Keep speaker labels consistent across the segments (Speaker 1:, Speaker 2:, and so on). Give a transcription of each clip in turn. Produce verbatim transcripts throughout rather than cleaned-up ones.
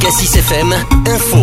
Speaker 1: Cassis F M, info.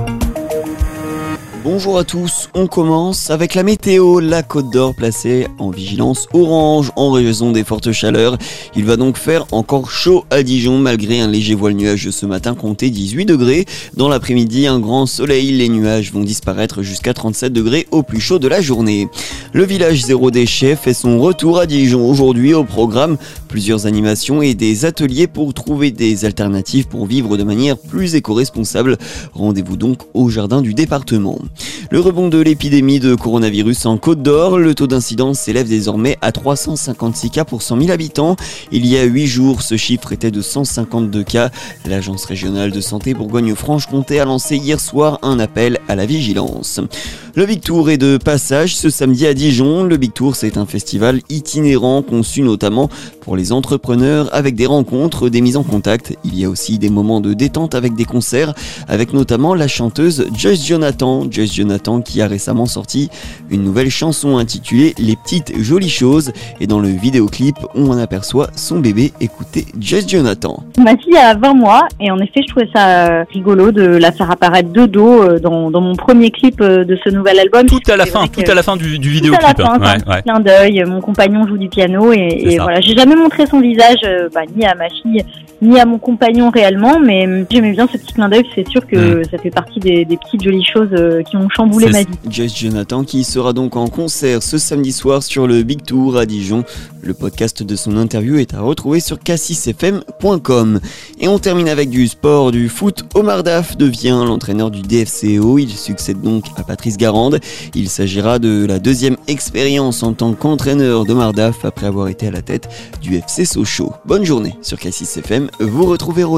Speaker 2: Bonjour à tous, on commence avec la météo. La Côte d'Or placée en vigilance orange en raison des fortes chaleurs. Il va donc faire encore chaud à Dijon malgré un léger voile nuageux ce matin, comptez dix-huit degrés. Dans l'après-midi, un grand soleil, les nuages vont disparaître jusqu'à trente-sept degrés au plus chaud de la journée. Le village zéro déchet fait son retour à Dijon aujourd'hui. Au programme, plusieurs animations et des ateliers pour trouver des alternatives pour vivre de manière plus éco-responsable. Rendez-vous donc au jardin du département. Le rebond de l'épidémie de coronavirus en Côte d'Or, le taux d'incidence s'élève désormais à trois cent cinquante-six cas pour cent mille habitants. Il y a huit jours, ce chiffre était de cent cinquante-deux cas. L'Agence régionale de santé Bourgogne-Franche-Comté a lancé hier soir un appel à la vigilance. Le Big Tour est de passage ce samedi à Dijon. Le Big Tour, c'est un festival itinérant conçu notamment pour les entrepreneurs avec des rencontres, des mises en contact. Il y a aussi des moments de détente avec des concerts, avec notamment la chanteuse Joyce Jonathan. Joyce Jonathan qui a récemment sorti une nouvelle chanson intitulée Les petites jolies choses. Et dans le vidéoclip, on en aperçoit son bébé. Écoutez Joyce Jonathan.
Speaker 3: Ma fille a vingt mois et en effet, je trouvais ça rigolo de la faire apparaître de dos dans, dans mon premier clip de ce nouvel album.
Speaker 4: Tout à la fin, tout à la fin du, du vidéoclip.
Speaker 3: Tout à la fin,
Speaker 4: ouais,
Speaker 3: un
Speaker 4: ouais.
Speaker 3: clin d'œil. Mon compagnon joue du piano et, et voilà. J'ai jamais montré son visage, bah, ni à ma fille, ni à mon compagnon réellement, mais j'aimais bien ce petit clin d'œil. C'est sûr que mmh. ça fait partie des, des petites jolies choses qui ont chamboulé
Speaker 2: c'est
Speaker 3: ma vie.
Speaker 2: Joyce Jonathan qui sera donc en concert ce samedi soir sur le Big Tour à Dijon. Le podcast de son interview est à retrouver sur cassis f m point com. Et on termine avec du sport, du foot. Omar Daf devient l'entraîneur du D F C O. Il succède donc à Patrice Garande. Il s'agira de la deuxième expérience en tant qu'entraîneur d'Omar Daf après avoir été à la tête du F C Sochaux. Bonne journée sur Cassis F M. Vous retrouvez